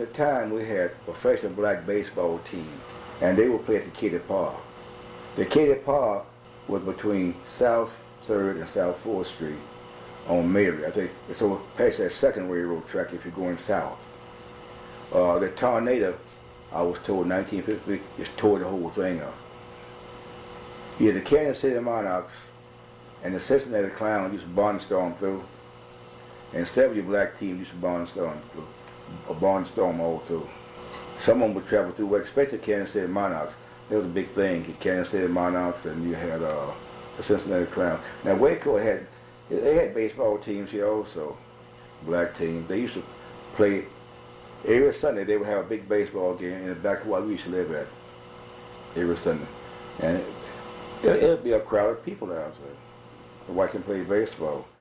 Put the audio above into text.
the time we had a professional black baseball team, and they would play at the Katy Park. The Katy Park was between South 3rd and South 4th Street on Mary. I think it's over past that second railroad track if you're going south. The tornado, I was told, 1953, just tore the whole thing up. Yeah, the Kansas City Monarchs and the Cincinnati Clowns used to barnstorm through, and several black teams used to barnstorm through, or barnstorm all through. Some of them would travel through, especially Kansas City Monarchs. That was a big thing, Kansas City Monarchs, and you had the Cincinnati Clowns. Now Waco had baseball teams here also, black teams. They used to play every Sunday. They would have a big baseball game in the back of what we used to live at every Sunday, and it'd be a crowd of people out there to watch them play baseball.